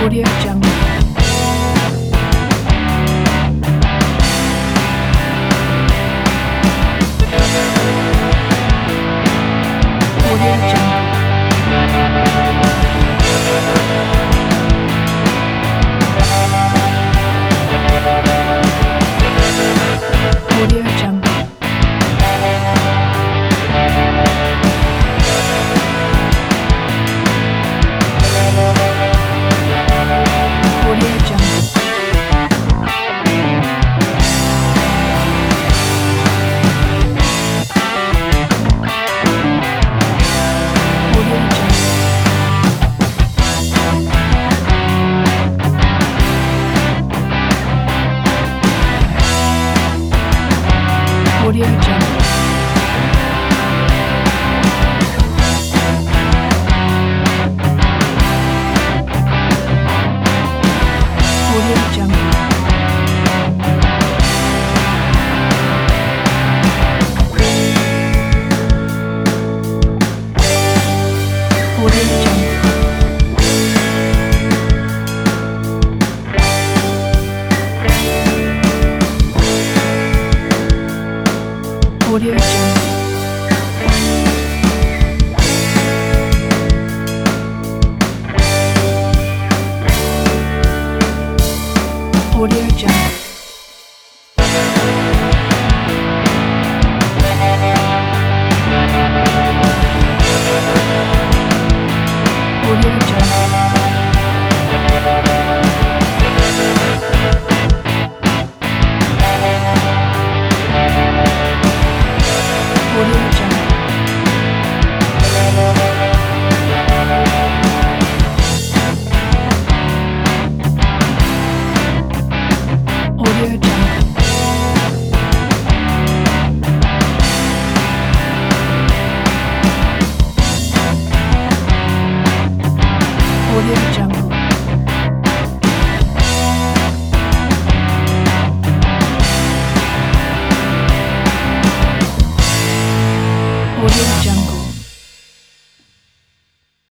Audio Jungle. Audio Jungle. Audio Jungle. Audio Jungle. Audio Jungle. Audio Jungle. Audio Jungle. Audio Jungle. Audio Jungle. Audio Jungle. Audio Jungle. Audio Jungle. Audio Jungle.